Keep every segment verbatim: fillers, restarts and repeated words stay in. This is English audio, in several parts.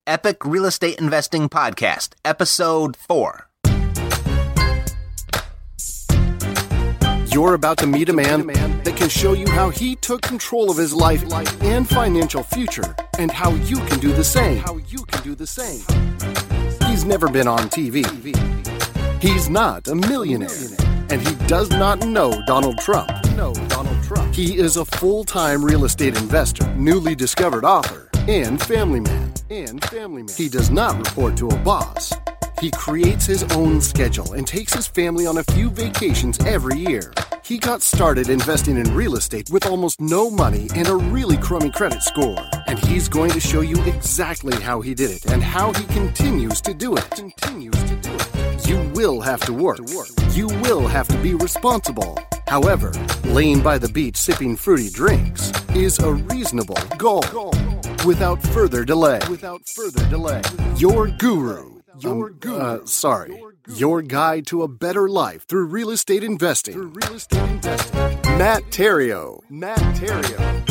Epic Real Estate Investing Podcast, Episode four. You're about to meet a man that can show you how he took control of his life and financial future, and how you can do the same. How you can do the same. He's never been on T V. He's not a millionaire, and he does not know Donald Trump. No, Donald Trump. He is a full-time real estate investor, newly discovered author, and family man. And family man. He does not report to a boss. He creates his own schedule and takes his family on a few vacations every year. He got started investing in real estate with almost no money and a really crummy credit score. And he's going to show you exactly how he did it and how he continues to do it. Continues to do it. You will have to work. You will have to be responsible. However, laying by the beach sipping fruity drinks is a reasonable goal. Without further delay. Without further delay. Your guru. Your um, guru. Uh, sorry. Your, your guide to a better life through real estate investing. Through real estate investing. Matt Theriault. Matt Theriault.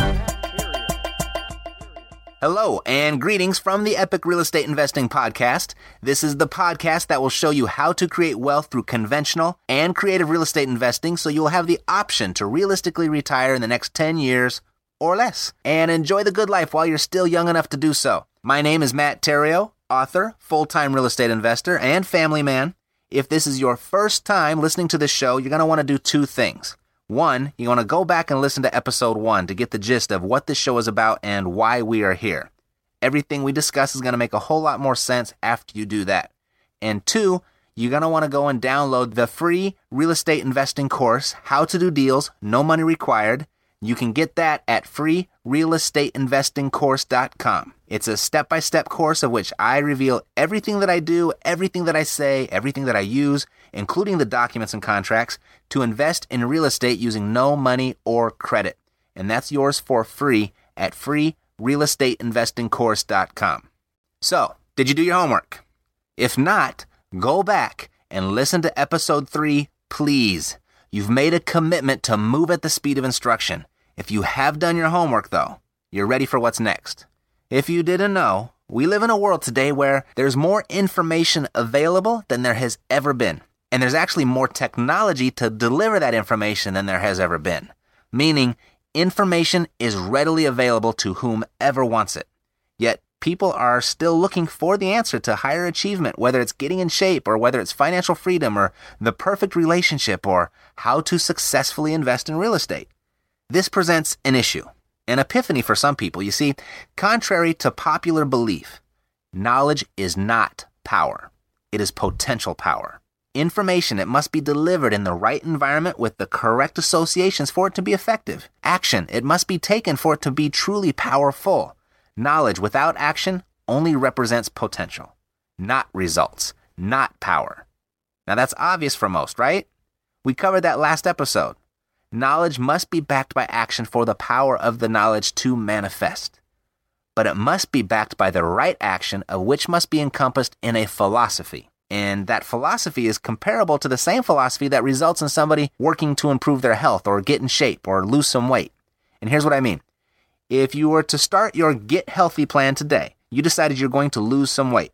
Hello and greetings from the Epic Real Estate Investing Podcast. This is the podcast that will show you how to create wealth through conventional and creative real estate investing, so you'll have the option to realistically retire in the next ten years or less and enjoy the good life while you're still young enough to do so. My name is Matt Theriault, author, full-time real estate investor, and family man. If this is your first time listening to this show, you're going to want to do two things. One, you want to go back and listen to episode one to get the gist of what this show is about and why we are here. Everything we discuss is going to make a whole lot more sense after you do that. And two, you're going to want to go and download the free real estate investing course, How to Do Deals, No Money Required. You can get that at free real estate investing course dot com. It's a step-by-step course of which I reveal everything that I do, everything that I say, everything that I use, including the documents and contracts, to invest in real estate using no money or credit. And that's yours for free at free real estate investing course dot com. So, did you do your homework? If not, go back and listen to episode three, please. You've made a commitment to move at the speed of instruction. If you have done your homework, though, you're ready for what's next. If you didn't know, we live in a world today where there's more information available than there has ever been. And there's actually more technology to deliver that information than there has ever been. Meaning, information is readily available to whomever wants it. Yet, people are still looking for the answer to higher achievement, whether it's getting in shape or whether it's financial freedom or the perfect relationship or how to successfully invest in real estate. This presents an issue, an epiphany for some people. You see, contrary to popular belief, knowledge is not power. It is potential power. Information, it must be delivered in the right environment with the correct associations for it to be effective. Action, it must be taken for it to be truly powerful. Knowledge without action only represents potential, not results, not power. Now that's obvious for most, right? We covered that last episode. Knowledge must be backed by action for the power of the knowledge to manifest. But it must be backed by the right action, of which must be encompassed in a philosophy. And that philosophy is comparable to the same philosophy that results in somebody working to improve their health or get in shape or lose some weight. And here's what I mean. If you were to start your Get Healthy plan today, you decided you're going to lose some weight.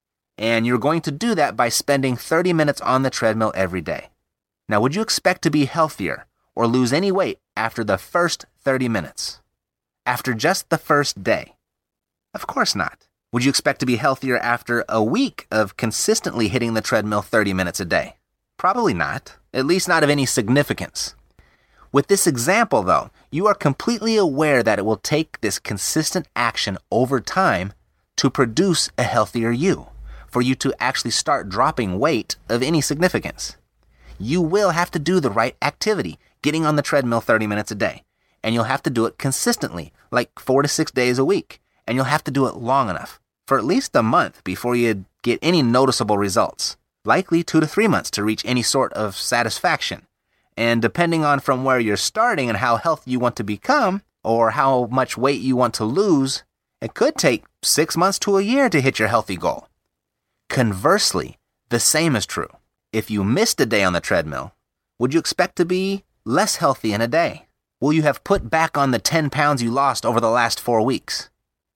And you're going to do that by spending thirty minutes on the treadmill every day. Now, would you expect to be healthier or lose any weight after the first thirty minutes? After just the first day? Of course not. Would you expect to be healthier after a week of consistently hitting the treadmill thirty minutes a day? Probably not, at least not of any significance. With this example, though, you are completely aware that it will take this consistent action over time to produce a healthier you, for you to actually start dropping weight of any significance. You will have to do the right activity, getting on the treadmill thirty minutes a day, and you'll have to do it consistently, like four to six days a week, and you'll have to do it long enough, for at least a month before you get any noticeable results, likely two to three months to reach any sort of satisfaction. And depending on from where you're starting and how healthy you want to become, or how much weight you want to lose, it could take six months to a year to hit your healthy goal. Conversely, the same is true. If you missed a day on the treadmill, would you expect to be less healthy in a day? Will you have put back on the ten pounds you lost over the last four weeks?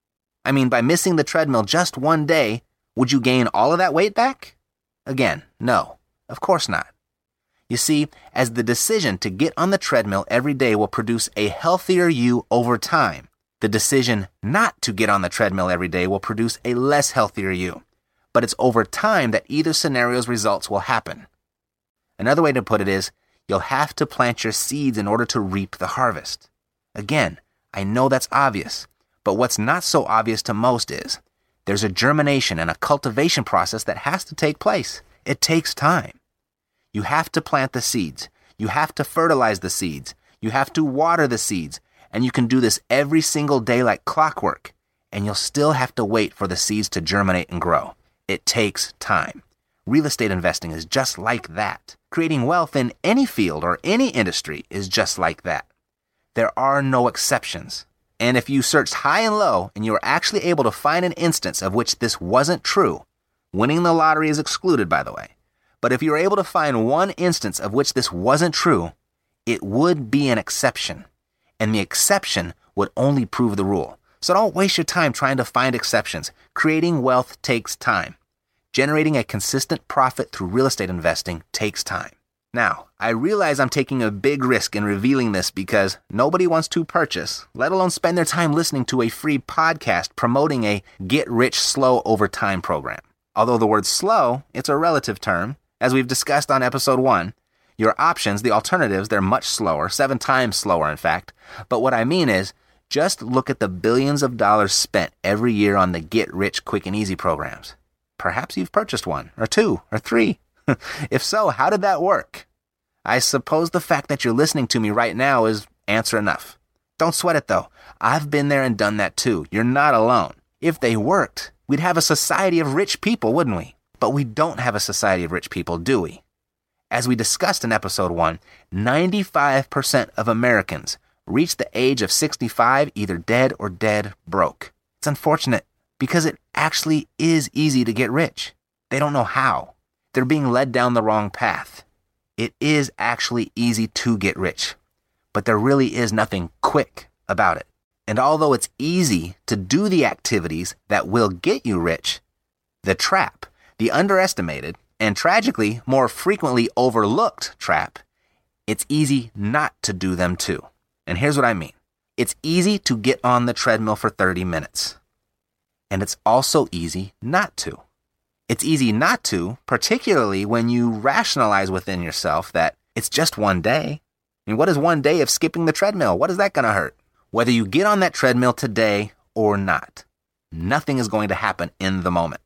I mean, by missing the treadmill just one day, would you gain all of that weight back? Again, no, of course not. You see, as the decision to get on the treadmill every day will produce a healthier you over time, the decision not to get on the treadmill every day will produce a less healthier you. But it's over time that either scenario's results will happen. Another way to put it is, you'll have to plant your seeds in order to reap the harvest. Again, I know that's obvious, but what's not so obvious to most is, there's a germination and a cultivation process that has to take place. It takes time. You have to plant the seeds. You have to fertilize the seeds. You have to water the seeds. And you can do this every single day like clockwork. And you'll still have to wait for the seeds to germinate and grow. It takes time. Real estate investing is just like that. Creating wealth in any field or any industry is just like that. There are no exceptions. And if you searched high and low and you were actually able to find an instance of which this wasn't true, winning the lottery is excluded, by the way. But if you were able to find one instance of which this wasn't true, it would be an exception. And the exception would only prove the rule. So don't waste your time trying to find exceptions. Creating wealth takes time. Generating a consistent profit through real estate investing takes time. Now, I realize I'm taking a big risk in revealing this because nobody wants to purchase, let alone spend their time listening to a free podcast promoting a get rich slow over time program. Although the word slow, it's a relative term. As we've discussed on episode one, your options, the alternatives, they're much slower, seven times slower in fact. But what I mean is, just look at the billions of dollars spent every year on the get rich quick and easy programs. Perhaps you've purchased one, or two, or three. If so, how did that work? I suppose the fact that you're listening to me right now is answer enough. Don't sweat it though. I've been there and done that too. You're not alone. If they worked, we'd have a society of rich people, wouldn't we? But we don't have a society of rich people, do we? As we discussed in episode one, ninety-five percent of Americans reach the age of sixty-five either dead or dead broke. It's unfortunate because it actually is easy to get rich. They don't know how. They're being led down the wrong path. It is actually easy to get rich, but there really is nothing quick about it. And although it's easy to do the activities that will get you rich, the trap, the underestimated, and tragically more frequently overlooked trap, it's easy not to do them too. And here's what I mean. It's easy to get on the treadmill for thirty minutes. And it's also easy not to. It's easy not to, particularly when you rationalize within yourself that it's just one day. I mean, what is one day of skipping the treadmill? What is that going to hurt? Whether you get on that treadmill today or not, nothing is going to happen in the moment.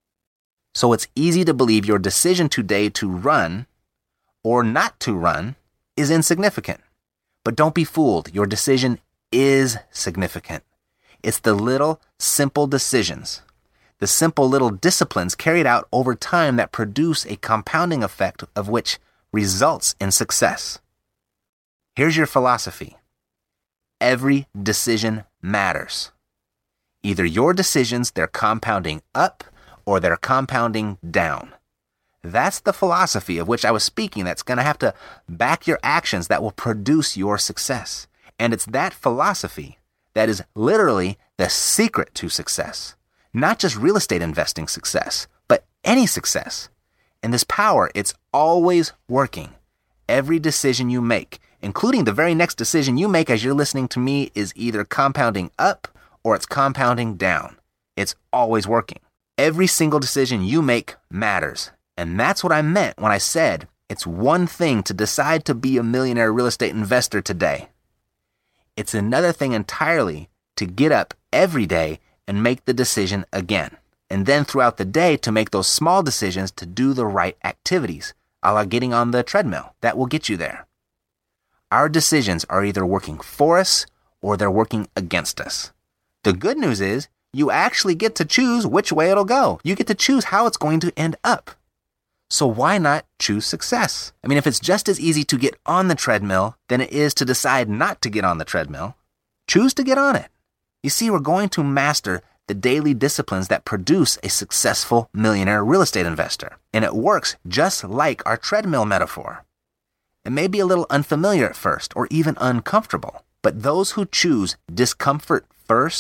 So it's easy to believe your decision today to run or not to run is insignificant. But don't be fooled. Your decision is significant. It's the little, simple decisions, the simple little disciplines carried out over time that produce a compounding effect of which results in success. Here's your philosophy. Every decision matters. Either your decisions, they're compounding up or they're compounding down. That's the philosophy of which I was speaking that's going to have to back your actions that will produce your success. And it's that philosophy that is literally the secret to success. Not just real estate investing success, but any success. And this power, it's always working. Every decision you make, including the very next decision you make as you're listening to me, is either compounding up or it's compounding down. It's always working. Every single decision you make matters. And that's what I meant when I said it's one thing to decide to be a millionaire real estate investor today. It's another thing entirely to get up every day and make the decision again. And then throughout the day to make those small decisions to do the right activities, a la getting on the treadmill. That will get you there. Our decisions are either working for us or they're working against us. The good news is you actually get to choose which way it'll go. You get to choose how it's going to end up. So why not choose success? I mean, if it's just as easy to get on the treadmill than it is to decide not to get on the treadmill, choose to get on it. You see, we're going to master the daily disciplines that produce a successful millionaire real estate investor. And it works just like our treadmill metaphor. It may be a little unfamiliar at first or even uncomfortable, but those who choose discomfort first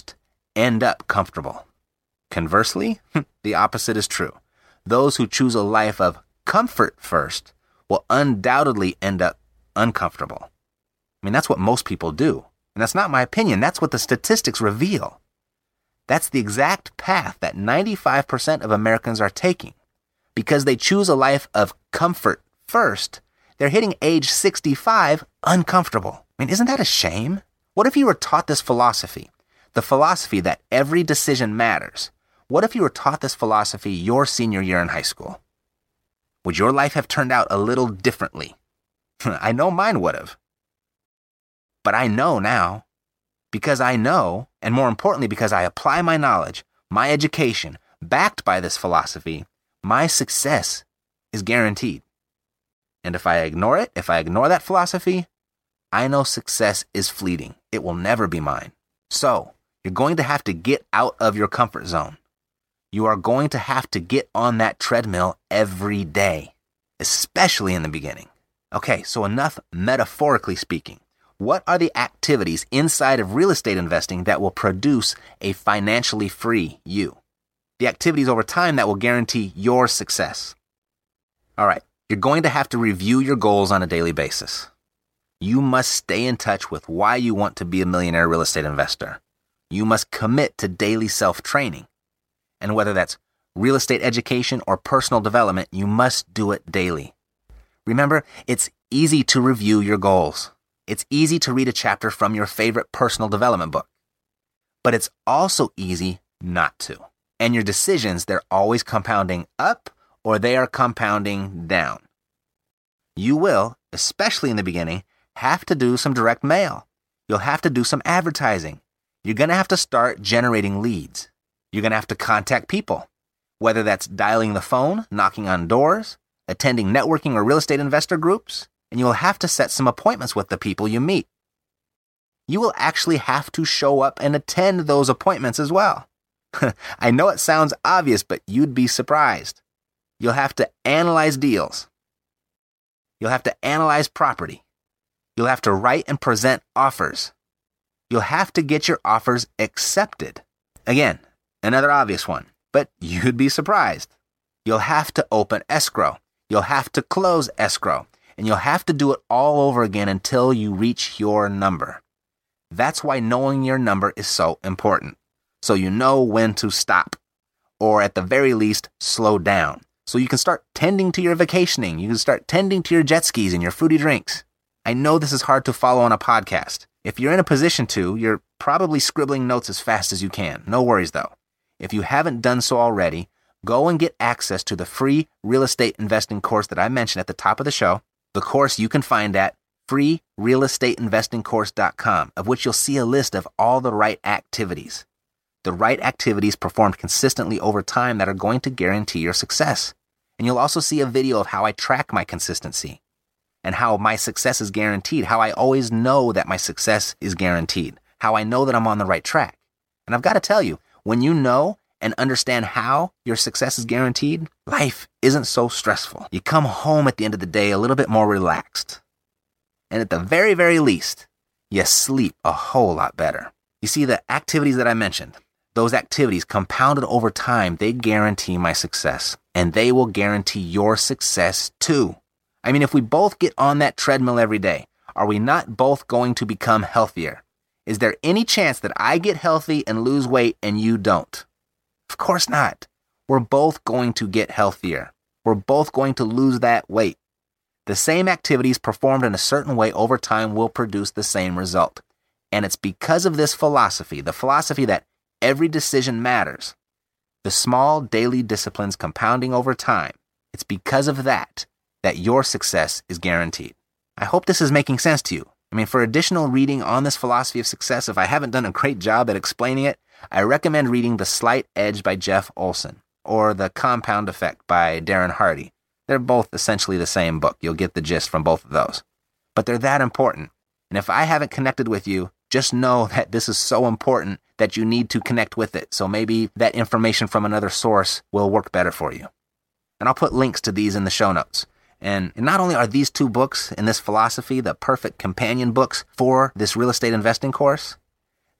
end up comfortable. Conversely, the opposite is true. Those who choose a life of comfort first will undoubtedly end up uncomfortable. I mean, that's what most people do. And that's not my opinion. That's what the statistics reveal. That's the exact path that ninety-five percent of Americans are taking. Because they choose a life of comfort first, they're hitting age sixty-five uncomfortable. I mean, isn't that a shame? What if you were taught this philosophy? The philosophy that every decision matters. What if you were taught this philosophy your senior year in high school? Would your life have turned out a little differently? I know mine would have. But I know now. Because I know, and more importantly, because I apply my knowledge, my education, backed by this philosophy, my success is guaranteed. And if I ignore it, if I ignore that philosophy, I know success is fleeting. It will never be mine. So, you're going to have to get out of your comfort zone. You are going to have to get on that treadmill every day, especially in the beginning. Okay, so enough metaphorically speaking. What are the activities inside of real estate investing that will produce a financially free you? The activities over time that will guarantee your success. All right, you're going to have to review your goals on a daily basis. You must stay in touch with why you want to be a millionaire real estate investor. You must commit to daily self-training. And whether that's real estate education or personal development, you must do it daily. Remember, it's easy to review your goals. It's easy to read a chapter from your favorite personal development book. But it's also easy not to. And your decisions, they're always compounding up or they are compounding down. You will, especially in the beginning, have to do some direct mail. You'll have to do some advertising. You're going to have to start generating leads. You're going to have to contact people, whether that's dialing the phone, knocking on doors, attending networking or real estate investor groups, and you'll have to set some appointments with the people you meet. You will actually have to show up and attend those appointments as well. I know it sounds obvious, but you'd be surprised. You'll have to analyze deals. You'll have to analyze property. You'll have to write and present offers. You'll have to get your offers accepted. Again, another obvious one, but you'd be surprised. You'll have to open escrow. You'll have to close escrow. And you'll have to do it all over again until you reach your number. That's why knowing your number is so important. So you know when to stop. Or at the very least, slow down. So you can start tending to your vacationing. You can start tending to your jet skis and your fruity drinks. I know this is hard to follow on a podcast. If you're in a position to, you're probably scribbling notes as fast as you can. No worries though. If you haven't done so already, go and get access to the free real estate investing course that I mentioned at the top of the show. The course you can find at free real estate investing course dot com, of which you'll see a list of all the right activities. The right activities performed consistently over time that are going to guarantee your success. And you'll also see a video of how I track my consistency and how my success is guaranteed, how I always know that my success is guaranteed, how I know that I'm on the right track. And I've got to tell you, when you know and understand how your success is guaranteed, life isn't so stressful. You come home at the end of the day a little bit more relaxed. And at the very, very least, you sleep a whole lot better. You see, the activities that I mentioned, those activities compounded over time, they guarantee my success. And they will guarantee your success too. I mean, if we both get on that treadmill every day, are we not both going to become healthier? Is there any chance that I get healthy and lose weight and you don't? Of course not. We're both going to get healthier. We're both going to lose that weight. The same activities performed in a certain way over time will produce the same result. And it's because of this philosophy, the philosophy that every decision matters, the small daily disciplines compounding over time, it's because of that that your success is guaranteed. I hope this is making sense to you. I mean, for additional reading on this philosophy of success, if I haven't done a great job at explaining it, I recommend reading The Slight Edge by Jeff Olson or The Compound Effect by Darren Hardy. They're both essentially the same book. You'll get the gist from both of those. But they're that important. And if I haven't connected with you, just know that this is so important that you need to connect with it. So maybe that information from another source will work better for you. And I'll put links to these in the show notes. And not only are these two books in this philosophy the perfect companion books for this real estate investing course,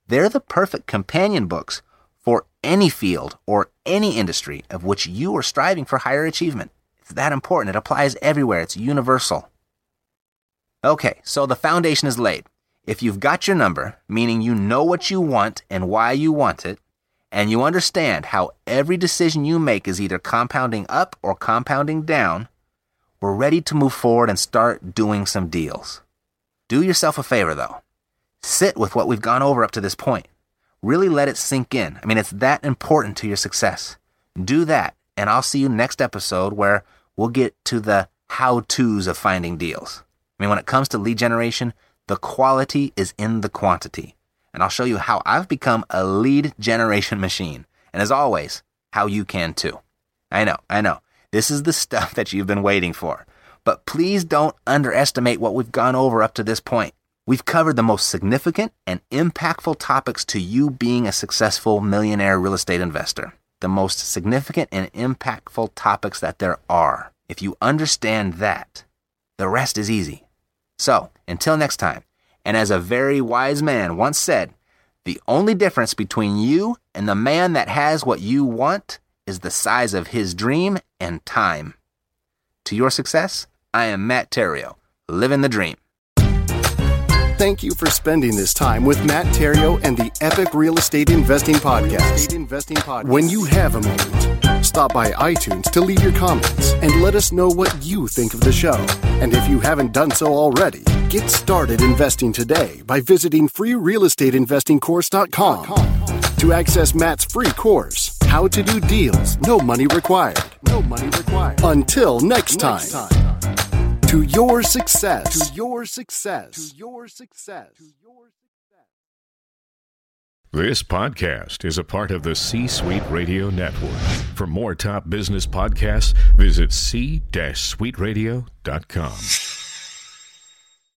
They're the perfect companion books for any field or any industry of which you are striving for higher achievement. It's that important. It applies everywhere. It's universal. Okay, so the foundation is laid. If you've got your number, meaning you know what you want and why you want it, and you understand how every decision you make is either compounding up or compounding down, we're ready to move forward and start doing some deals. Do yourself a favor, though. Sit with what we've gone over up to this point. Really let it sink in. I mean, it's that important to your success. Do that, and I'll see you next episode where we'll get to the how-tos of finding deals. I mean, when it comes to lead generation, the quality is in the quantity. And I'll show you how I've become a lead generation machine. And as always, how you can too. I know, I know. This is the stuff that you've been waiting for. But please don't underestimate what we've gone over up to this point. We've covered the most significant and impactful topics to you being a successful millionaire real estate investor. The most significant and impactful topics that there are. If you understand that, the rest is easy. So, until next time, and as a very wise man once said, the only difference between you and the man that has what you want is the size of his dream and time. To your success, I am Matt Theriault, living the dream. Thank you for spending this time with Matt Theriault and the Epic Real Estate Investing Podcast. When you have a moment, stop by iTunes to leave your comments and let us know what you think of the show. And if you haven't done so already, get started investing today by visiting free real estate investing course dot com to access Matt's free course, How to Do Deals, No Money Required. No money required. Until next time. Next time. To your success. To your success. To your success. To your success. This podcast is a part of the C-Suite Radio Network. For more top business podcasts, visit c suite radio dot com.